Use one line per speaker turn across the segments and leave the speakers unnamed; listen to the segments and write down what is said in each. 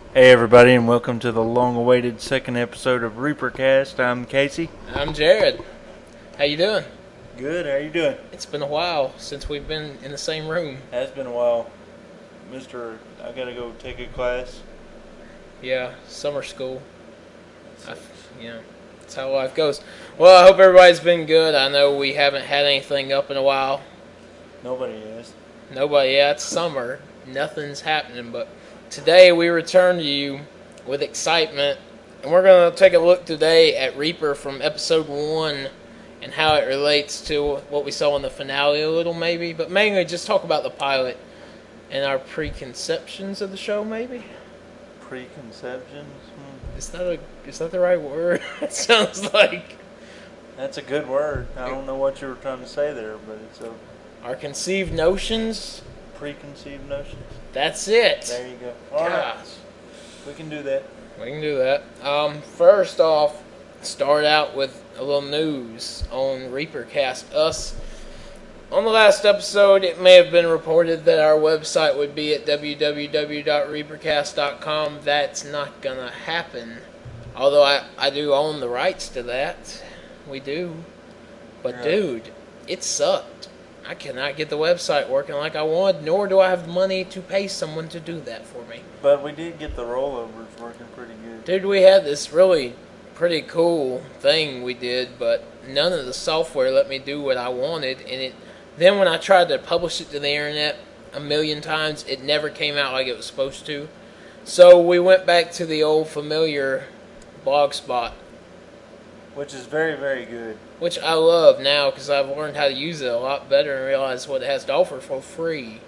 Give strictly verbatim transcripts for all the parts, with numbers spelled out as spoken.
Hey everybody, and welcome to the long-awaited second episode of Reapercast. I'm Casey.
I'm Jared. How you doing?
Good. How you doing?
It's been a while since we've been in the same room.
Has been a while, Mister I gotta go take a class.
Yeah, summer school. I, yeah, that's how life goes. Well, I hope everybody's been good. I know we haven't had anything up in a while.
Nobody is.
Nobody. Yeah, it's summer. Nothing's happening, but today we return to you with excitement, and we're going to take a look today at Reaper from episode one and how it relates to what we saw in the finale a little, maybe, but mainly just talk about the pilot and our preconceptions of the show, maybe.
Preconceptions? Hmm.
Is that a is that the right word? It sounds like
That's a good word. I don't know what you were trying to say there, but it's a
our conceived notions.
preconceived notions.
That's it.
There you go. All right,
Gosh.
we can do that.
We can do that. Um, first off, start out with a little news on Reapercast. Us. On the last episode, it may have been reported that our website would be at w w w dot reapercast dot com. That's not going to happen. Although I, I do own the rights to that. We do. But
Yeah.
dude, it sucked. I cannot get the website working like I want, nor do I have money to pay someone to do that for me.
But we did get the rollovers working pretty good.
Dude, we had this really pretty cool thing we did, but none of the software let me do what I wanted, and it then when I tried to publish it to the internet a million times, it never came out like it was supposed to. So we went back to the old familiar Blogspot,
Which is very, very good.
which I love now because I've learned how to use it a lot better and realize what it has to offer for free.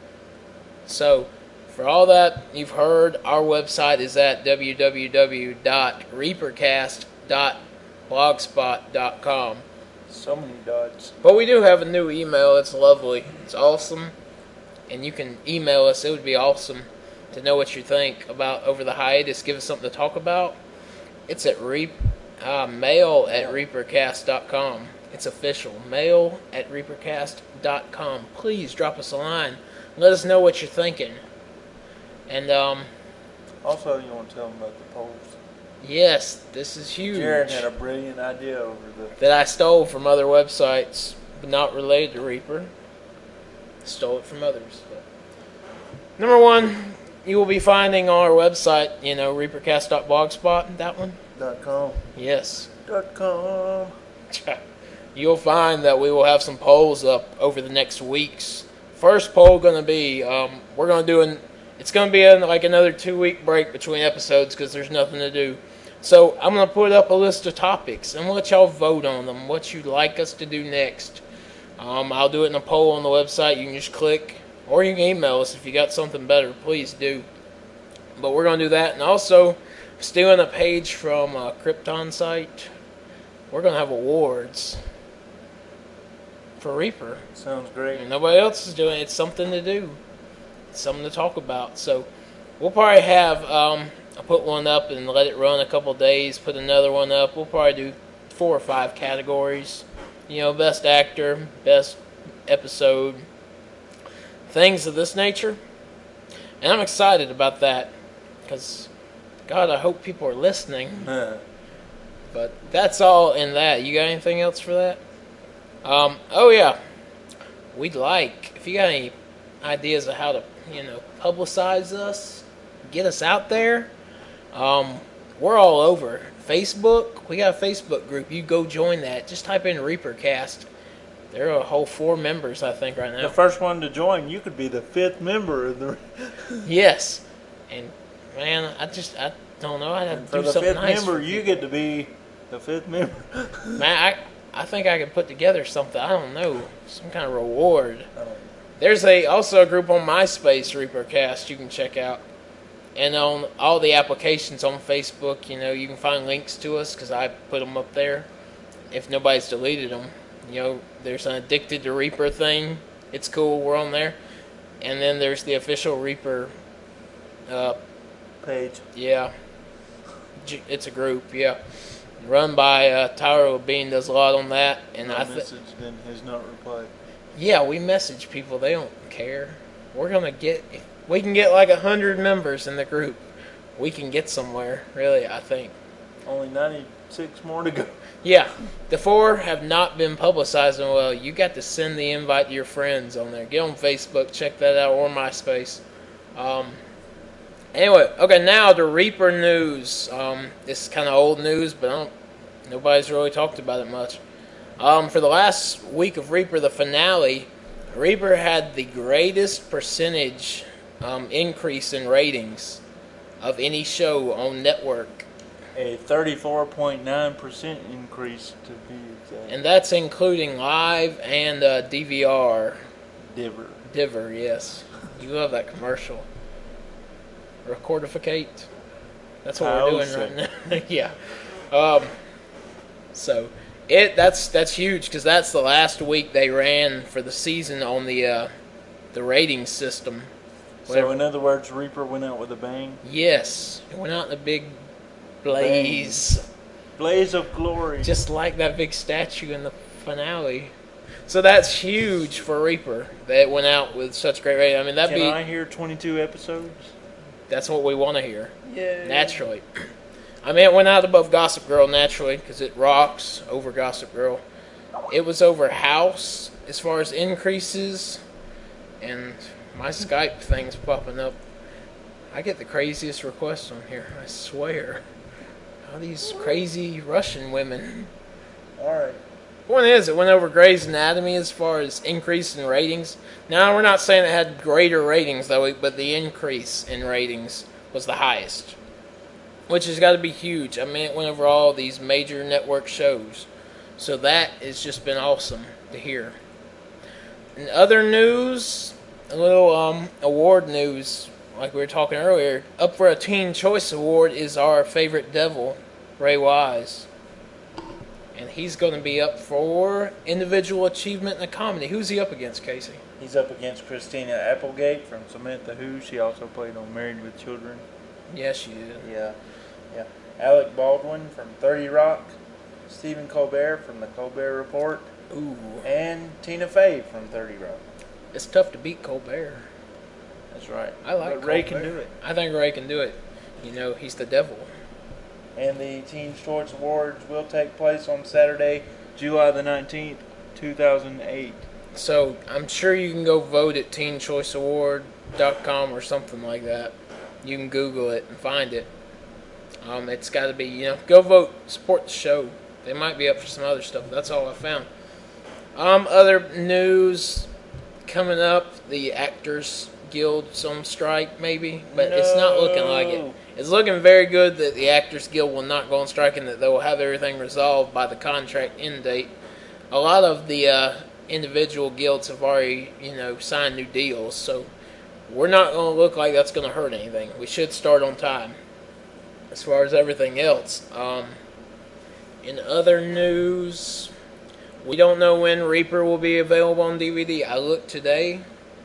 So, for all that you've heard, our website is at w w w dot reapercast dot blogspot dot com.
So many dots.
But we do have a new email. It's lovely. It's awesome. And you can email us. It would be awesome to know what you think about over the hiatus. Give us something to talk about. It's at reap, uh, mail at reapercast dot com. It's official. Mail at reapercast dot com. Please drop us a line. Let us know what you're thinking. And, um...
Also, you want to tell them about the polls.
yes, this is huge.
Jared had a brilliant idea over the...
that I stole from other websites, but not related to Reaper. Stole it from others. But. Number one, you will be finding on our website, you know, reapercast dot blogspot, that one?
Dot com.
Yes.
Dot com.
You'll find that we will have some polls up over the next weeks. First poll going to be, um, we're going to do an, it's going to be in like another two week break between episodes because there's nothing to do. So I'm going to put up a list of topics and let y'all vote on them, what you'd like us to do next. Um, I'll do it in a poll on the website. You can just click, or you can email us if you got something better. Please do. But we're going to do that. And also, stealing a page from a Krypton site, we're going to have awards for Reaper.
Sounds great.
And nobody else is doing it. It's something to do. It's something to talk about. So we'll probably have, um, I'll put one up and let it run a couple days, put another one up. We'll probably do four or five categories. You know, best actor, best episode, things of this nature. And I'm excited about that because, God, I hope people are listening. But that's all in that. You got anything else for that? Um, oh, yeah. We'd like, if you got any ideas of how to, you know, publicize us, get us out there, um, we're all over. Facebook, we got a Facebook group. You go join that. Just type in Reapercast. There are a whole four members, I think, right now.
The first one to join, you could be the fifth member of the.
Yes. And, man, I just, I don't know. I'd have to
For
do
the
something
fifth
nice.
member,
for
you
people.
get to be the fifth member.
Man, I, I think I could put together something. I don't know. Some kind of reward.
Oh.
There's a also a group on MySpace, Reapercast, you can check out. And on all the applications on Facebook, you know, you can find links to us because I put them up there. If nobody's deleted them, you know, there's an Addicted to Reaper thing. It's cool. We're on there. And then there's the official Reaper. Uh,
Page.
yeah, it's a group. Yeah, run by uh, Tyler Bean does a lot on that. And
My
I th-
message then has not replied.
yeah, we message people. They don't care. We're gonna get. We can get like a hundred members in the group. we can get somewhere, really, I think.
Only ninety-six more to go.
Yeah, the four have not been publicized in well. You got to send the invite to your friends on there. Get on Facebook, check that out, or MySpace. Um, anyway, okay, now the Reaper news. Um, this is kind of old news, but I don't, nobody's really talked about it much. Um, for the last week of Reaper, the finale, Reaper had the greatest percentage um, increase in ratings of any show on network.
A thirty-four point nine percent increase to be exact.
And that's including live and uh, D V R.
Diver.
Diver, yes. You love that commercial. Recordificate. That's what
I
we're doing right now. Yeah. Um, so it that's that's huge because that's the last week they ran for the season on the uh, the rating system.
So in other words, Reaper went out with a bang.
Yes, it went out in a big blaze.
Bang. Blaze of glory.
Just like that big statue in the finale. So that's huge for Reaper. That it went out with such great rating. I mean, that'd
Can
be.
I hear twenty-two episodes?
That's what we want to hear.
Yeah.
Naturally. I mean, it went out above Gossip Girl naturally because it rocks over Gossip Girl. It was over House as far as increases, and my Skype thing's popping up. I get the craziest requests on here. I swear. All these crazy Russian women.
All right.
Point is, it went over Grey's Anatomy as far as increase in ratings. Now, we're not saying it had greater ratings that week, but the increase in ratings was the highest, which has got to be huge. I mean, it went over all these major network shows. So that has just been awesome to hear. In other news, a little um, award news, like we were talking earlier. Up for a Teen Choice Award is our favorite devil, Ray Wise. And he's going to be up for Individual Achievement in a Comedy. Who's he up against, Casey?
He's up against Christina Applegate from Samantha Who. She also played on Married with Children.
Yes, she did.
Yeah, yeah. Alec Baldwin from thirty Rock. Stephen Colbert from The Colbert Report.
Ooh.
And Tina Fey from thirty Rock.
It's tough to beat Colbert.
That's right.
I like
But Ray
Colbert.
can do it.
I think Ray can do it. You know, he's the devil.
And the Teen Choice Awards will take place on Saturday, July the nineteenth, two thousand eight.
So I'm sure you can go vote at teen choice award dot com or something like that. You can Google it and find it. Um, it's got to be, you know, go vote, support the show. They might be up for some other stuff. That's all I found. Um, other news coming up, the Actors Guild's on strike, maybe, but
no.
It's not looking like it. It's looking very good that the Actors Guild will not go on strike and that they will have everything resolved by the contract end date. A lot of the uh, individual guilds have already, you know, signed new deals, so we're not going to look like that's going to hurt anything. We should start on time. As far as everything else, um, in other news, we don't know when Reaper will be available on D V D. I looked today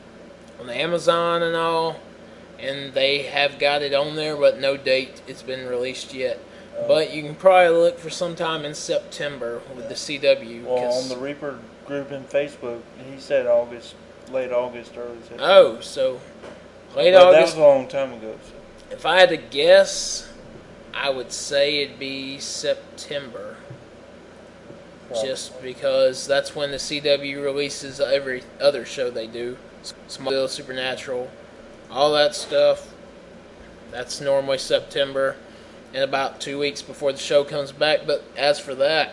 on Amazon and all, and they have got it on there, but no date it's been released yet.
Oh.
But you can probably look for sometime in September with the C W.
Well, on the Reaper group in Facebook, he said August, late August, early September.
Oh, so late
But
August.
that was a long time ago. So.
If I had to guess, I would say it'd be September.
Probably.
Just because that's when the C W releases every other show they do. Smallville, Supernatural, all that stuff. That's normally September and about two weeks before the show comes back. But as for that,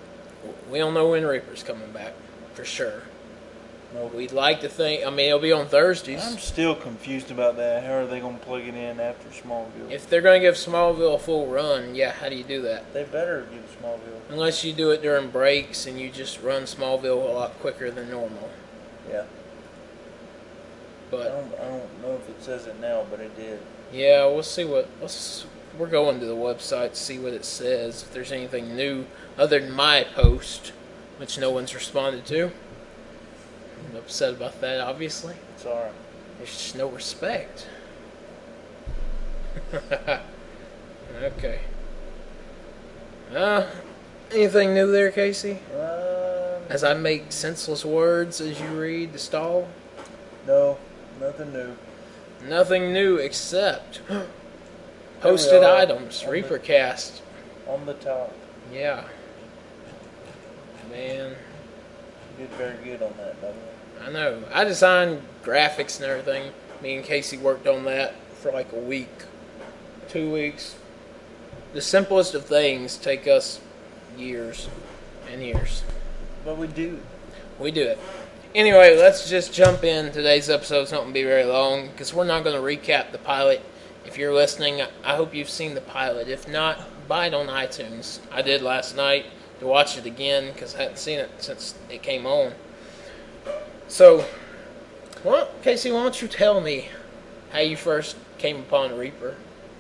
we don't know when Reaper's coming back for sure.
Nope.
We'd like to think, I mean, it'll be on Thursdays.
I'm still confused about that. How are they going to plug it in after Smallville?
If they're going to give Smallville a full run, yeah, how do you do that?
They better give Smallville.
Unless you do it during breaks and you just run Smallville a lot quicker than normal.
Yeah. I
But
don't, I don't know if it says it now, but it did.
yeah, we'll see what. Let's, we're going to the website to see what it says. If there's anything new other than my post, which no one's responded to. I'm upset about that, obviously.
It's alright.
There's just no respect. Okay. Uh, anything new there, Casey?
Um,
As I make senseless words as you read the stall?
no, nothing new.
Nothing new except Posted
are
items,
on the-
Reapercast.
On the top.
Yeah. Man,
You did very good on that, by the way.
I know. I designed graphics and everything. Me and Casey worked on that for like a week, two weeks. The simplest of things take us years and years.
But we do.
We do it. Anyway, let's just jump in. Today's episode's not going to be very long because we're not going to recap the pilot. If you're listening, I hope you've seen the pilot. If not, buy it on iTunes. I did last night to watch it again because I hadn't seen it since it came on. So, well, Casey, why don't you tell me how you first came upon Reaper?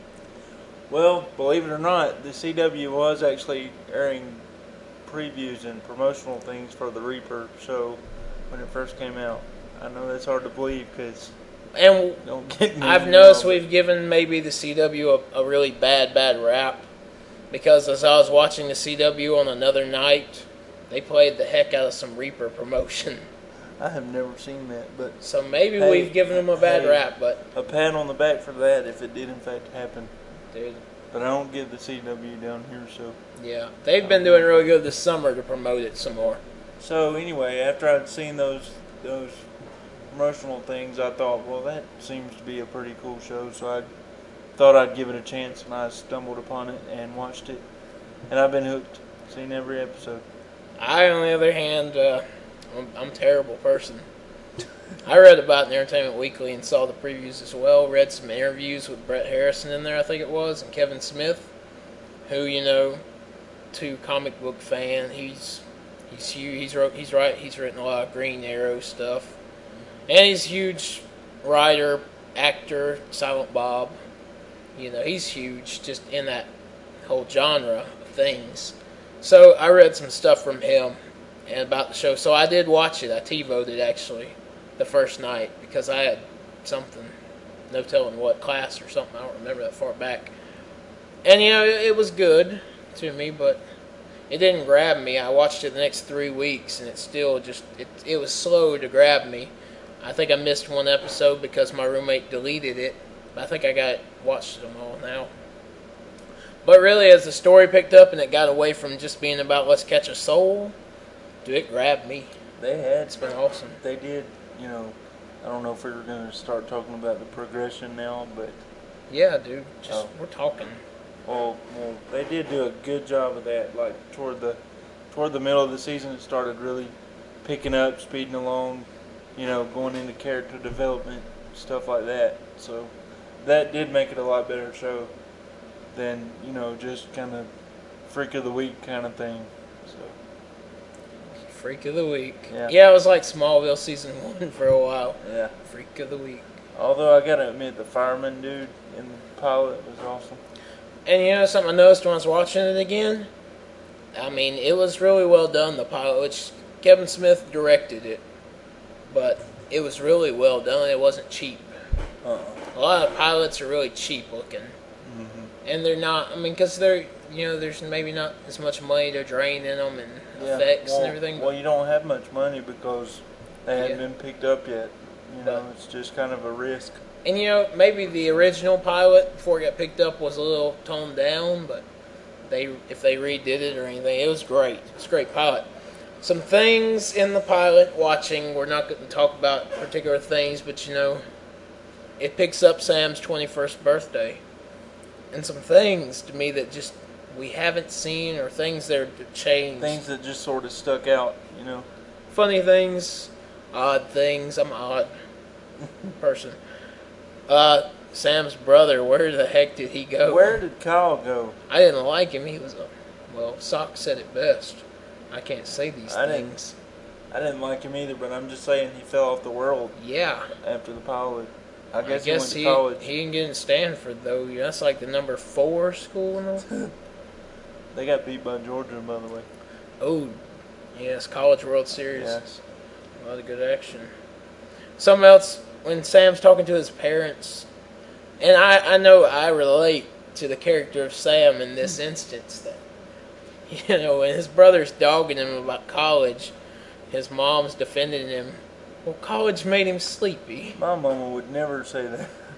Well, believe it or not, the C W was actually airing previews and promotional things for the Reaper show when it first came out. I know that's hard to believe because
And
don't get me
I've
wrong,
noticed
but-
we've given maybe the C W a, a really bad, bad rap because as I was watching the C W on another night, they played the heck out of some Reaper promotion.
I have never seen that, but
So maybe
Hey,
we've given them a bad
hey.
rap, but
a pat on the back for that if it did in fact happen.
dude,
But I don't get the C W down here, so.
yeah, they've been doing really good this summer to promote it some more.
So anyway, after I'd seen those those promotional things, I thought, well, that seems to be a pretty cool show. So I thought I'd give it a chance, and I stumbled upon it and watched it, and I've been hooked. Seen every episode.
I, on the other hand, uh, I'm, I'm a terrible person. I read about it in Entertainment Weekly and saw the previews as well. Read some interviews with Brett Harrison in there, I think it was, and Kevin Smith, who, you know, to comic book fan, he's he's huge. He's wrote, he's right. He's written a lot of Green Arrow stuff, and he's a huge writer, actor, Silent Bob. You know, he's huge just in that whole genre of things. So I read some stuff from him and about the show. So I did watch it. I T-voted actually the first night because I had something, no telling what class or something. I don't remember that far back. And you know, it, it was good to me, but it didn't grab me. I watched it the next three weeks, and it still just it it was slow to grab me. I think I missed one episode because my roommate deleted it. But I think I got watched them all now. But really, as the story picked up and it got away from just being about let's catch a soul, dude, it grabbed me.
They had.
It's been awesome.
They did. You know, I don't know if we were going to start talking about the progression now, but
Yeah, dude. Just
Oh.
we're talking.
well, well, they did do a good job of that. Like toward the toward the middle of the season, it started really picking up, speeding along. You know, going into character development, stuff like that. So that did make it a lot better show than, you know, just kind of freak of the week kind of thing. So
Freak of the week.
Yeah.
Yeah, it was like Smallville season one for a while.
yeah.
Freak of the week.
Although I gotta admit, the fireman dude in the pilot was awesome.
And you know something I noticed when I was watching it again? I mean, it was really well done, the pilot, which Kevin Smith directed it. But it was really well done. It wasn't cheap.
Uh-uh.
A lot of pilots are really cheap looking.
Mm-hmm.
And they're not, I mean, because they're, you know, there's maybe not as much money to drain in them and effects
well,
and everything.
Well, you don't have much money because they hadn't
Yeah.
been picked up yet. You know,
But-
it's just kind of a risk.
And you know, maybe the original pilot before it got picked up was a little toned down, but they if they redid it or anything, it was great. It's a great pilot. Some things in the pilot watching, we're not going to talk about particular things, but you know, it picks up Sam's twenty-first birthday. And some things to me that just we haven't seen or things that are changed.
Things that just sort of stuck out, you know.
Funny things, odd things. I'm an odd person. Uh, Sam's brother, where the heck did he go?
Where did Kyle go?
I didn't like him. He was a, well, Sock said it best. I can't say these
I didn't-
things.
I didn't like him either, but I'm just saying he fell off the world
Yeah.
after the pilot. I
I
guess,
guess,
he
he,
went to college.
he didn't get in Stanford, though. That's like the number four school in the
They got beat by Georgia, by the way.
Oh, yes, College World Series.
Yes.
A lot of good action. Something else, when Sam's talking to his parents, and I, I know I relate to the character of Sam in this instance, that, you know, when his brother's dogging him about college, his mom's defending him. Well, college made him sleepy.
My mama would never say that.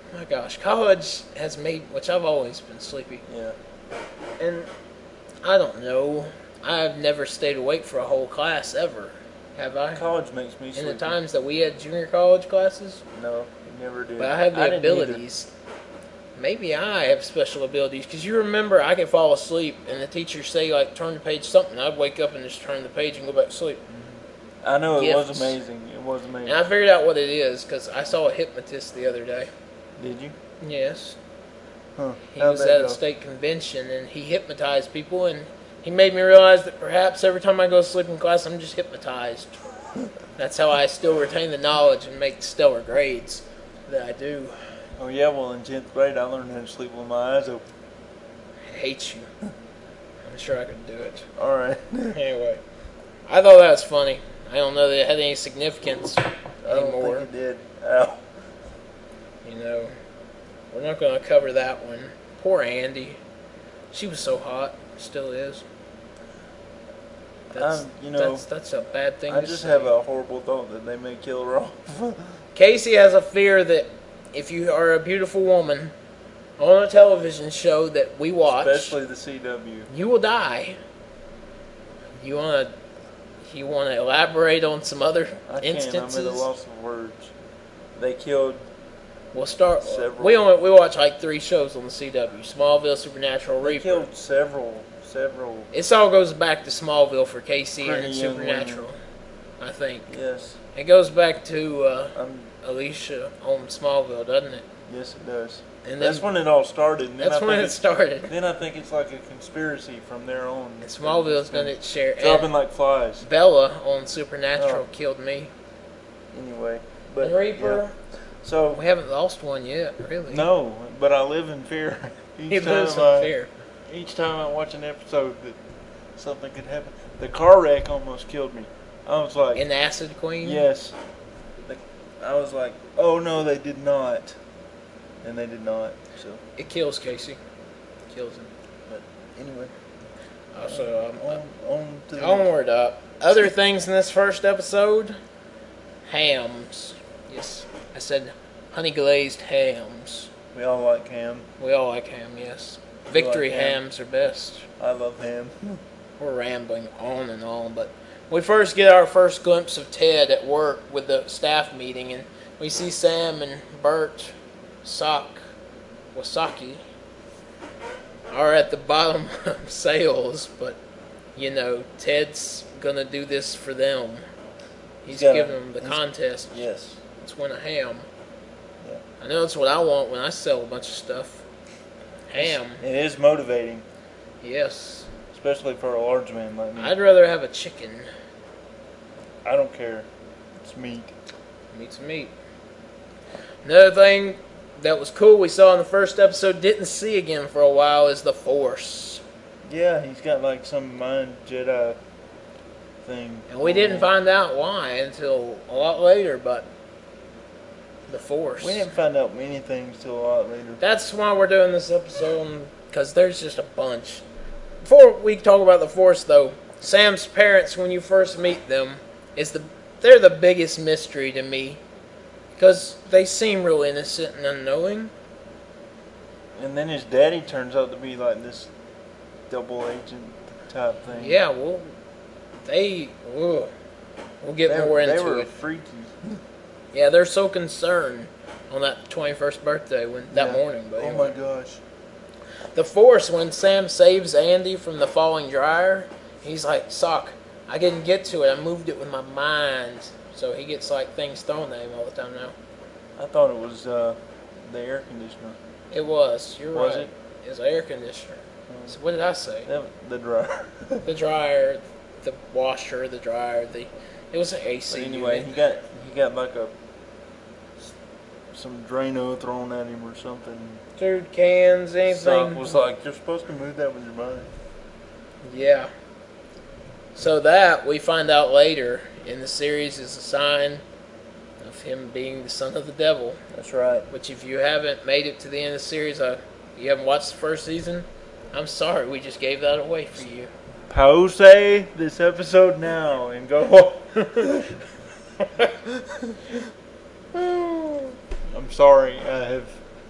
my gosh, college has made, which I've always been sleepy.
Yeah.
And I don't know. I've never stayed awake for a whole class ever. Have I?
College makes me
In
sleepy.
the times that we had junior college classes?
No, you never did.
But I have the
didn't either.
abilities. Maybe I have special abilities. Because you remember, I could fall asleep and the teacher say, like, turn the page something. I'd wake up and just turn the page and go back to sleep.
I know, it was
Gifts.
amazing. It was amazing.
And I figured out what it is because I saw a hypnotist the other day.
Did you?
Yes.
Huh.
He
How'd
was
that
at
go?
a state convention and he hypnotized people, and he made me realize that perhaps every time I go to sleep in class, I'm just hypnotized. That's how I still retain the knowledge and make stellar grades that I do.
Oh, yeah, well, in tenth grade, I learned how to sleep with my eyes open.
I hate you. I'm sure I could do it.
All right.
Anyway, I thought that was funny. I don't know that it had any significance
I don't
anymore.
think it did. Ow.
You know, we're not going to cover that one. Poor Andy. She was so hot. Still is. That's,
Um, you know,
that's, that's a bad thing
I
to
just
say.
have a horrible thought that they may kill her off.
Casey has a fear that if you are a beautiful woman on a television show that we watch,
Especially the C W.
you will die. You want to you want to elaborate on some other
I can't.
instances?
I'm at a loss of words. They killed.
We'll start.
Several.
We only we watch like three shows on the C W: Smallville, Supernatural,
They
Reaper.
killed several, several.
It all goes back to Smallville for Casey
Pretty
and
young
Supernatural. I think
Yes.
it goes back to uh,
Um.
Alicia on Smallville, doesn't it?
Yes, it does.
And
That's
then
when it all started. And then
that's
I
when
think
it
it's-
started.
Then I think it's like a conspiracy from there on.
And Smallville's gonna share.
dropping
And
like flies.
Bella on Supernatural
Oh.
killed me.
Anyway, but
And Reaper,
yeah. So
we haven't lost one yet, really.
no, but I live in fear. Each
He lives in
I-
fear.
Each time I watch an episode that something could happen. The car wreck almost killed me. I was like,
In Acid Queen?
yes. The, I was like, oh no, they did not, and they did not. So,
It kills Casey. Kills him.
but anyway,
Uh, so, um,
on on to the
onward up. Other things in this first episode? Hams. Yes, I said honey glazed hams.
We all like ham.
We all like ham, yes. Victory
like ham.
hams are best.
I love ham.
We're rambling on and on, but we first get our first glimpse of Ted at work with the staff meeting, and we see Sam and Bert Sock Wasaki are at the bottom of sales, but you know, Ted's gonna do this for them. He's
He's gotta-
giving them the
he's-
contest.
Yes.
Let's win a ham.
Yeah.
I know that's what I want when I sell a bunch of stuff. Ham.
It is motivating,
Yes.
especially for a large man like me.
I'd rather have a chicken.
I don't care. It's meat.
Meat's meat. Another thing that was cool we saw in the first episode, didn't see again for a while, is the Force.
Yeah, he's got like some mind Jedi thing.
And we didn't find out why until a lot later, but the Force.
We didn't find out many things till a lot later.
That's why we're doing this episode, because there's just a bunch. Before we talk about the Force, though, Sam's parents, when you first meet them, is the they're the biggest mystery to me, because they seem real innocent and unknowing.
And then his daddy turns out to be like this double agent type thing.
Yeah, well, they ugh. we'll get
they,
more
they
into
were
it.
freaky.
Yeah, they're so concerned on that twenty-first birthday when that
Yeah.
morning. But
Oh
anyway.
my gosh.
The Force, when Sam saves Andy from the falling dryer, he's like, Sock, I didn't get to it. I moved it with my mind. So he gets like things thrown at him all the time now.
I thought it was uh, the air conditioner.
It was. You're
Was
right.
it?
It was an air conditioner. So what did I say?
That, the dryer.
The dryer, the washer, the dryer, the it was an A
But
C.
anyway,
unit.
he got he got like a some Drano thrown at him or something.
Food cans, anything.
Sock was like, "You're supposed to move that with your mind."
Yeah. So that we find out later in the series is a sign of him being the son of the devil.
That's right.
Which, if you haven't made it to the end of the series, uh, you haven't watched the first season, I'm sorry, we just gave that away for you.
Pause this episode now and go. I'm sorry. I have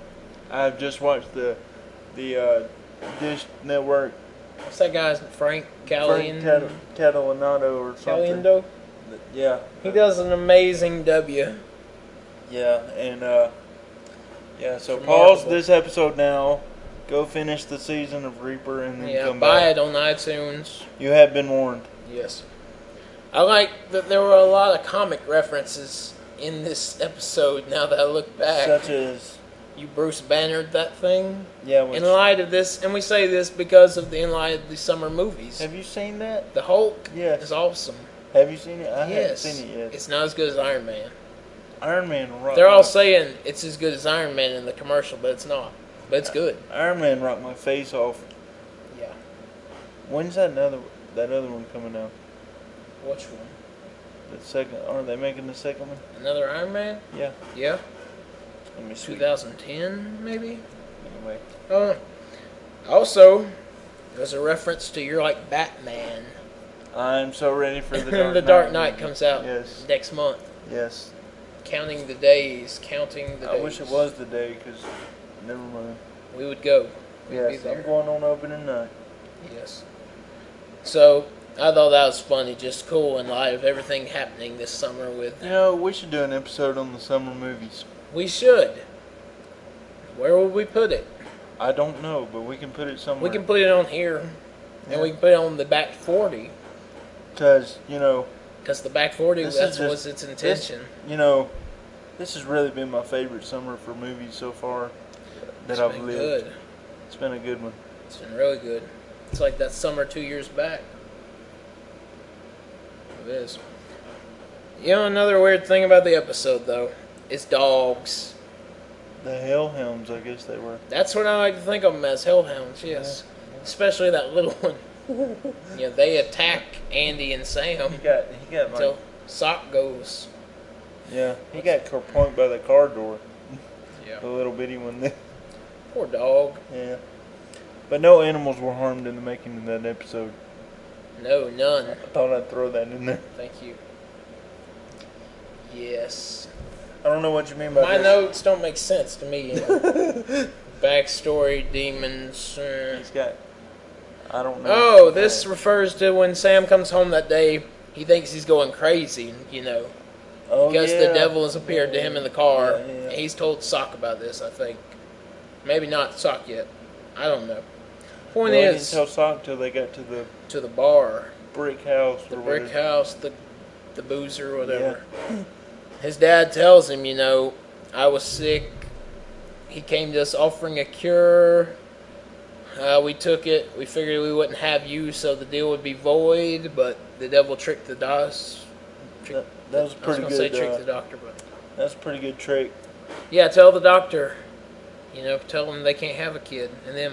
I've just watched the the uh, Dish Network
What's that guy's Frank
Frank
Caliendo?
Cat- Catalinato or something.
Caliendo?
Yeah.
He does an amazing W.
Yeah, and uh, yeah. So
It's
pause
remarkable.
this episode now. Go finish the season of Reaper and then
Yeah,
come
buy
back.
it on iTunes.
You have been warned.
Yes. I like that there were a lot of comic references in this episode now that I look back.
Such as
You Bruce Bannered that thing.
yeah. Which,
In light of this, and we say this because of the in light of the summer movies.
have you seen that?
The Hulk
Yes.
is awesome.
Have you seen it? I
yes.
haven't seen it yet.
It's not as good as Iron Man.
Iron Man rocked.
They're all
my,
saying it's as good as Iron Man in the commercial, but it's not. But it's good.
Iron Man rocked my face off.
Yeah.
When's that another that other one coming out?
Which one?
The second? Aren't they making the second one?
Another Iron Man?
Yeah.
Yeah.
Let me see.
twenty ten, maybe?
Anyway.
Uh, also, there's a reference to You're Like Batman.
I'm so ready for the Dark
the
Knight.
Dark Knight
movie.
comes out
Yes.
next month.
Yes.
Counting the days, counting the
I
days.
wish it was the day, because never mind.
We would go. We'd be
Yes,
there.
I'm going on opening night.
Yes. So, I thought that was funny, just cool in light of everything happening this summer with...
You know, we should do an episode on the summer movies.
We should. Where would we put it?
I don't know, but we can put it somewhere.
We can put it on here,
Yeah.
and we can put it on the back forty,
Because, you know,
because the back forty,
This
that's
is just-
was its intention.
you know, this has really been my favorite summer for movies so far that
It's
I've
been
lived.
good.
It's been a good one.
It's been really good. It's like that summer two years back. It is. You know, another weird thing about the episode, though, is dogs.
The Hellhounds, I guess they were.
That's what I like to think of them as, hellhounds, yes. Especially that little one. You know, they attack Andy and Sam
He got, he got
until
like,
Sock goes.
yeah, he got point by the car door.
Yeah.
The little bitty one there.
Poor dog.
Yeah. But no animals were harmed in the making of that episode.
No,
I
none.
thought I'd throw that in there.
Thank you. Yes.
I don't know what you mean by
My
this.
notes don't make sense to me. You know. Backstory, demons. Uh.
He's got, I don't know.
Oh, this refers to when Sam comes home that day. He thinks he's going crazy, you know,
oh,
because
yeah.
the devil has appeared to him in the car.
Yeah, yeah.
He's told Sock about this, I think. Maybe not Sock yet. I don't know. Point
Well, I didn't
is,
tell Sock till they got to the
to the bar,
brick house.
the
or
brick
whatever.
house, the the boozer, whatever. His dad tells him, you know, I was sick. He came to us offering a cure. Uh, we took it. We figured we wouldn't have you, so the deal would be void. But the devil tricked the dos.
That, that was a
I was
pretty
gonna say
good.
trick
Uh,
the doctor, but
that's a pretty good trick.
yeah, tell the doctor. You know, tell them they can't have a kid, and then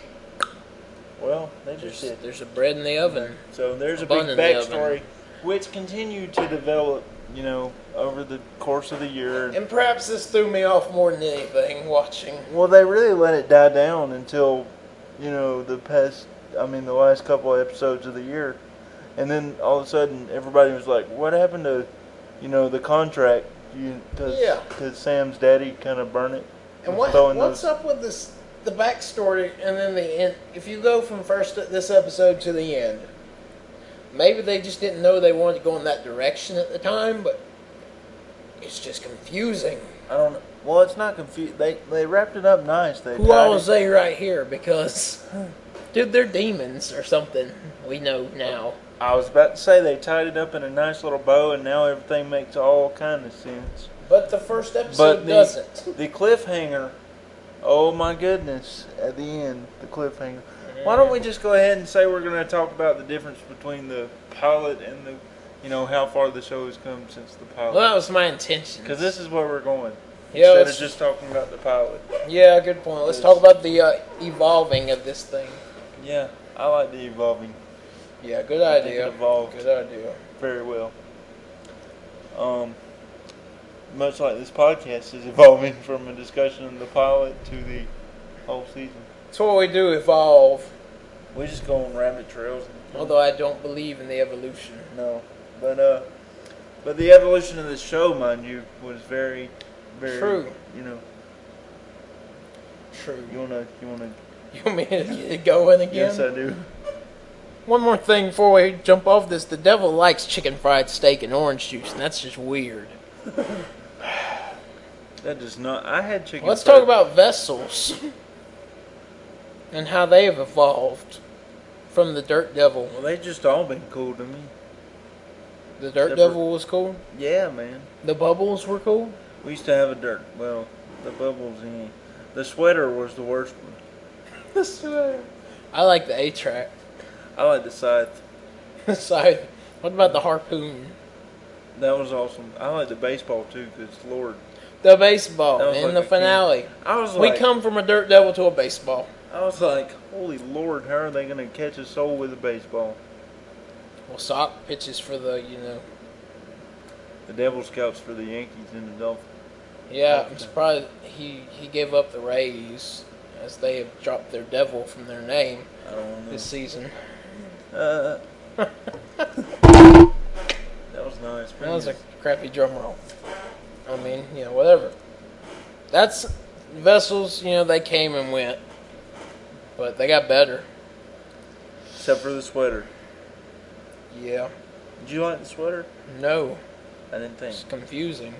Well, they just
there's
did.
there's a bread in the oven.
So there's
a
a
bun
big
in the oven.
backstory, which continued to develop, you know, over the course of the year.
And perhaps this threw me off more than anything watching.
Well, they really let it die down until, you know, the past, I mean, the last couple of episodes of the year. And then all of a sudden, everybody was like, what happened to, you know, the contract? Because
Yeah.
Sam's daddy kind of burned it.
And what
throwing
what's
those-
up with this? The backstory and then the end. If you go from first this episode to the end, maybe they just didn't know they wanted to go in that direction at the time, but it's just confusing.
I don't know. Well, it's not confused. They they wrapped it up nice. They
Who
tied
all
it-
is they right here? Because, dude, they're demons or something. We know now.
I was about to say they tied it up in a nice little bow, and now everything makes all kind of sense.
But the first episode
But the,
doesn't.
the cliffhanger, oh my goodness, at the end, the cliffhanger. Why don't we just go ahead and say we're going to talk about the difference between the pilot and the, you know, how far the show has come since the pilot?
Well, that was my intention.
Because this is where we're going.
Yeah,
Instead of
let's-
just talking about the pilot.
Yeah, good point. Let's talk about the uh, evolving of this thing.
Yeah, I like the evolving
Yeah, good
I think it
idea.
evolved.
Good idea.
very well. Um, much like this podcast is evolving from a discussion of the pilot to the whole season.
That's what we do, evolve.
We just go on rabbit trails.
Although I don't believe in the evolution.
No, but uh, but the evolution of the show, mind you, was very, very
True.
You know,
True.
You wanna, you wanna?
You want me to get it going again?
Yes, I do.
One more thing before we jump off this. The devil likes chicken fried steak and orange juice, and that's just weird.
That does not. I had chicken.
Let's
fried-
talk about vessels and how they have evolved from the Dirt Devil.
Well, they just all been cool to me.
The Dirt
Except
Devil was cool.
Yeah, man.
The bubbles were cool.
We used to have a dirt. Well, the bubbles in. The sweater was the worst one.
The sweater. I like the A-Track.
I like the scythe.
So, what about the harpoon?
That was awesome. I like the baseball too, cause Lord,
The baseball
That was
in
like
the
a kid.
finale.
I was
We
like,
come from a Dirt Devil to a baseball.
I was like, holy Lord, how are they gonna catch a soul with a baseball?
Well, Sock pitches for the, you know.
The Devil Scouts for the Yankees and the Dolphins.
Yeah, I'm surprised he, he gave up the Rays as they have dropped their devil from their name
I don't know.
this season.
Uh, that was nice.
That was a crappy drum roll. I mean, you know, whatever. That's vessels, you know, they came and went. But they got better.
Except for the sweater.
Yeah.
Did you like the sweater?
No.
I didn't think.
It's confusing.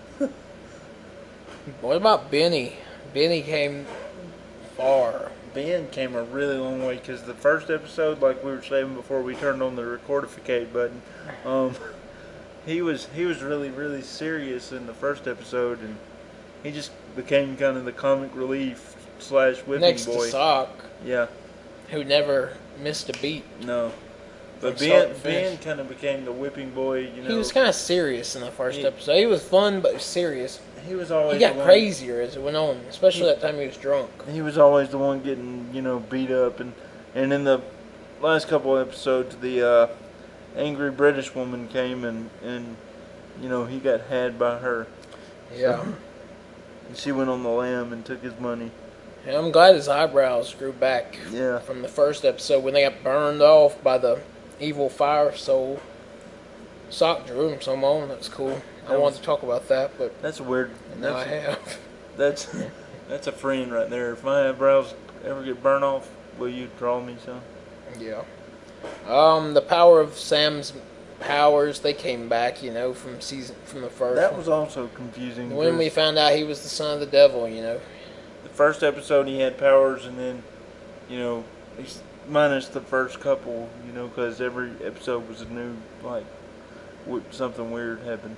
What about Benny? Benny came far.
Ben came a really long way because the first episode, like we were saying before we turned on the recordificate button, um, he was he was really really serious in the first episode, and he just became kind of the comic relief slash whipping
Next
boy.
to Sock,
Yeah,
who never missed a beat.
no, but
From start
Ben
to finish.
Ben kind of became the whipping boy. You know,
He was kind of serious in the first
He-
episode. He was fun, but serious.
he was always
He got
the one-
crazier as it went on, especially that time he was drunk.
He was always the one getting, you know, beat up, and and in the last couple of episodes, the uh, angry British woman came and and you know he got had by her.
Yeah.
And she went on the lam and took his money.
And I'm glad his eyebrows grew back
Yeah,
from the first episode when they got burned off by the evil fire soul. Sock drew him some on. That's cool. I
That
wanted
was-
to talk about that, but
that's weird.
now I
That's
have.
that's that's a friend right there. If my eyebrows ever get burned off, will you draw me some?
Yeah. Um, the power of Sam's powers, they came back, you know, from season from the first
That
one.
was also confusing.
When we
'cause
found out he was the son of the devil, you know.
the first episode he had powers, and then you know he's minus the first couple, you know, because every episode was a new like w- something weird happened.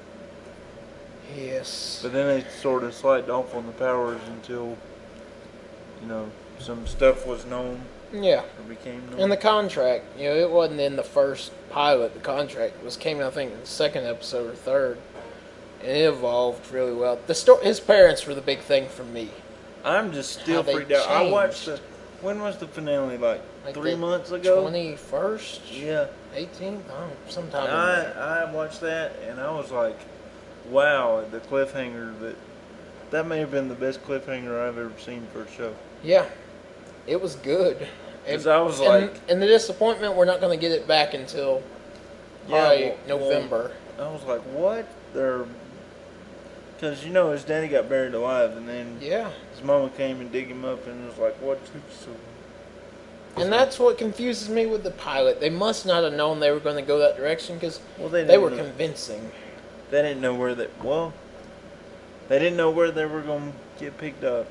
Yes.
But then they sort of slacked off on the powers until, you know, some stuff was known
Yeah.
or became known.
And the contract, you know, it wasn't in the first pilot. The contract was came, I think, in the second episode or third, and it evolved really well. The sto- his parents were the big thing for me.
I'm just still
How they
freaked out. I watched the.
changed.
When was the finale? Like,
Like
three
the
months ago.
Twenty first,
Yeah.
eighteenth, I don't know, sometime.
And
in there.
I I watched that and I was like, wow, the cliffhanger that that may have been the best cliffhanger I've ever seen for a show.
Yeah, it was good.
'Cause I was
and,
like-
and the disappointment, we're not going to get it back until probably
well,
November.
well, I was like, what? They're because you know his daddy got buried alive, and then
Yeah,
his mama came and dig him up, and was like, what? So,
and that's what confuses me with the pilot. They must not have known they were going to go that direction because
well, they
they
didn't
were
know-
convincing.
They didn't know where they well. They didn't know where they were gonna get picked up,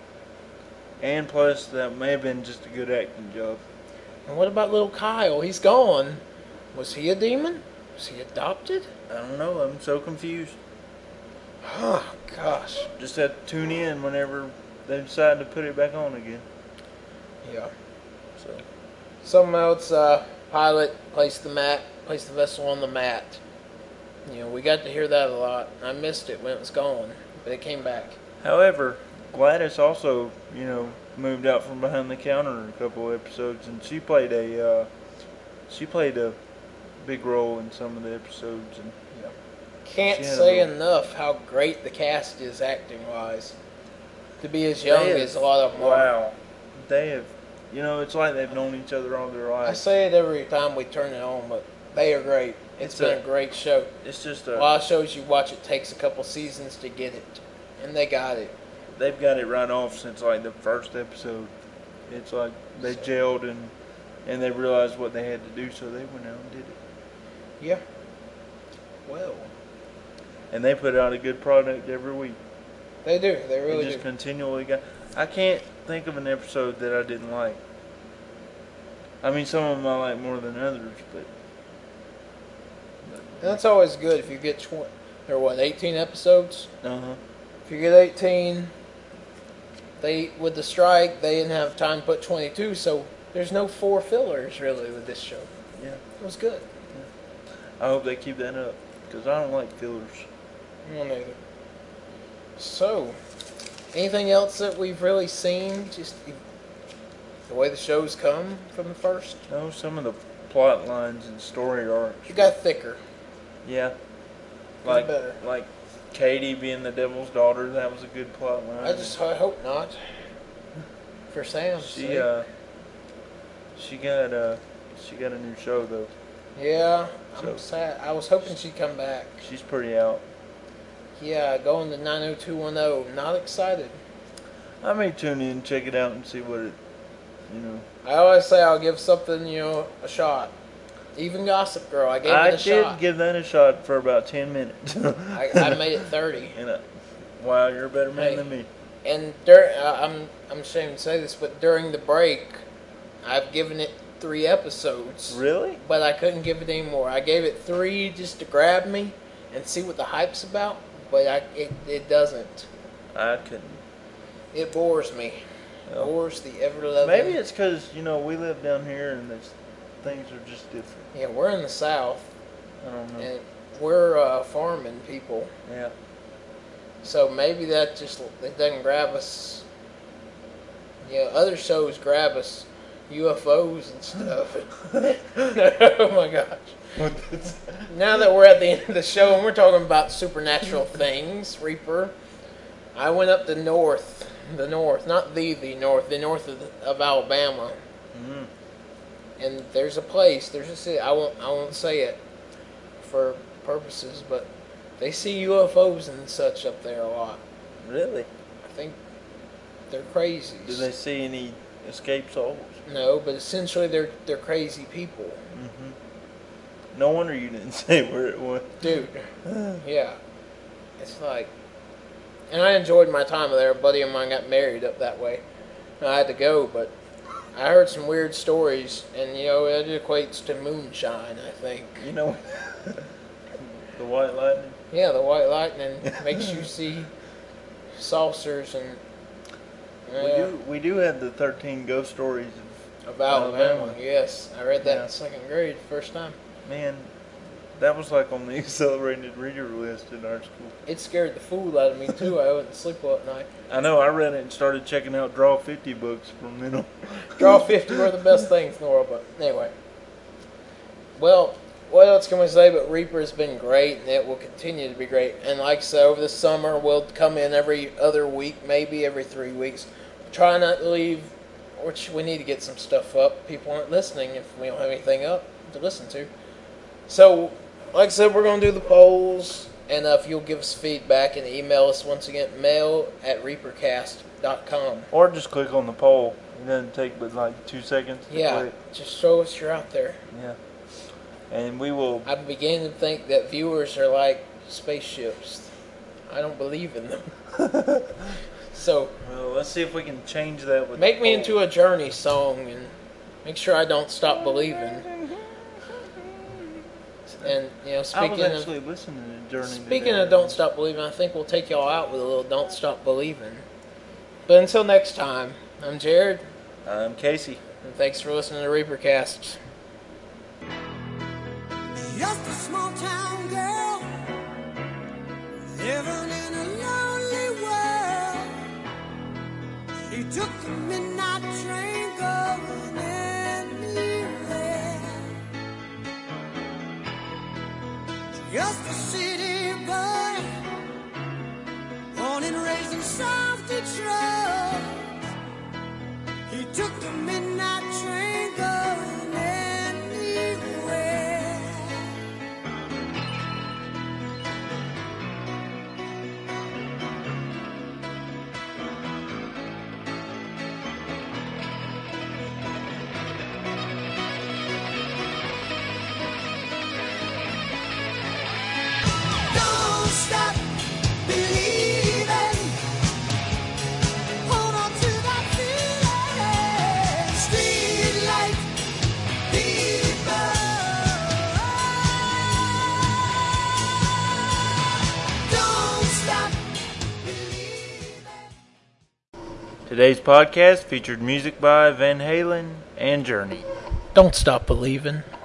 and plus that may have been just a good acting job.
And what about little Kyle? He's gone. Was he a demon? Was he adopted?
I don't know. I'm so confused.
Oh, gosh.
Just have to tune in whenever they decide to put it back on again.
Yeah.
So
Something else, uh, pilot placed the mat, placed the vessel on the mat. You know, we got to hear that a lot. I missed it when it was gone, but it came back.
however, Gladys also, you know, moved out from behind the counter in a couple of episodes, and she played a uh, she played a big role in some of the episodes. And
Can't
She had a
say
little-
enough how great the cast is acting-wise. To be as young
They have-
as a lot of them are.
wow, they have, you know, it's like they've known each other all their
I
lives.
say it every time we turn it on, but they are great. It's
It's
been
a-
a great show.
It's just
A
a
lot of shows you watch, it takes a couple seasons to get it, and they got it.
they've got it right off since like the first episode. It's like they
So-
gelled and and they realized what they had to do, so they went out and did it.
Yeah. Well,
And they put out a good product every week.
they do. They
They
really
just
do.
continually got. I can't think of an episode that I didn't like. I mean, some of them I like more than others, but.
And that's always good if you get twenty. Or what, eighteen episodes?
Uh huh.
If you get eighteen, they with the strike they didn't have time to put twenty-two, so there's no four fillers really with this show.
Yeah.
It was good.
I hope they keep that up because I don't like fillers.
I don't either. So, anything else that we've really seen? Just the way the show's come from the first.
No, some of the plot lines and story arcs.
It got thicker.
Yeah.
Got
Like
better.
like Katie being the devil's daughter. That was a good plot line.
I just I hope not. For Sam's
She
sake.
uh. She got uh. She got a new show though.
Yeah, I'm
So-
sad. I was hoping she'd come back.
She's pretty out.
Yeah, going to nine oh two one oh. Not excited.
I may tune in, check it out, and see what it. You know.
I always say I'll give something, you know, a shot. Even Gossip Girl, I gave
I
it a
did
shot.
give that a shot for about ten minutes.
I, I made it thirty.
And uh, wow, you're a better man
Hey.
than me.
And dur- uh, I'm I'm ashamed to say this, but during the break, I've given it three episodes.
Really?
But I couldn't give it any more. I gave it three just to grab me and see what the hype's about. But I it, it doesn't.
I couldn't.
It bores me.
Well,
Bores the ever loving.
maybe it's because you know we live down here and this, things are just different.
Yeah, we're in the South
I don't know.
and we're uh, farming people.
Yeah.
So maybe that just it doesn't grab us. You know, other shows grab us, U F Os and stuff. Oh my gosh! Now that we're at the end of the show and we're talking about supernatural things, Reaper, I went up the north, the north, not the the north, the north of, of Alabama,
Mm.
and there's a place, there's a city. I won't I won't say it for purposes, but they see U F Os and such up there a lot.
Really?
I think they're crazy.
Did they see any escaped souls?
No, but essentially they're they're crazy people,
Mm-hmm. No wonder you didn't say where it was.
dude. Yeah, it's like, and I enjoyed my time there. A buddy of mine got married up that way. I had to go, but I heard some weird stories, and you know it equates to moonshine. I think.
You know, the white lightning.
Yeah, the white lightning makes you see saucers and.
We
Yeah.
do. We do have the thirteen ghost stories of
Of Alabama,
Alabama.
yes. I read that
Yeah.
in second grade, first time.
Man, that was like on the accelerated reader list in our school.
It scared the fool out of me, too. I wouldn't sleep well at night.
I know. I read it and started checking out Draw fifty books from then on.
Draw fifty were the best things in the world, but anyway. Well, what else can we say? But Reaper has been great, and it will continue to be great. And like I said, over the summer, we'll come in every other week, maybe every three weeks. Try not to leave, which we need to get some stuff up. People aren't listening if we don't have anything up to listen to. So, like I said, we're going to do the polls, and uh, if you'll give us feedback and email us once again, mail at reapercast dot com.
Or just click on the poll. It doesn't take but like two seconds to
Yeah,
click.
just show us you're out there.
Yeah. And we will.
I'm beginning to think that viewers are like spaceships. I don't believe in them. So,
Well, let's see if we can change that with
make
the
me
poll.
into a Journey song and make sure I don't stop believing. And, you know,
I
speaking
was
of
actually listening to Journey.
speaking
today.
of Don't Stop Believing, I think we'll take y'all out with a little Don't Stop Believing. But until next time, I'm Jared,
I'm Casey.
and thanks for listening to Reapercasts.
Just a small town girl living in a lonely world. She took the midnight train going anywhere. Just a city boy, born and raised in South Detroit. He took the midnight train going anywhere.
Today's podcast featured music by Van Halen and Journey.
Don't stop believing.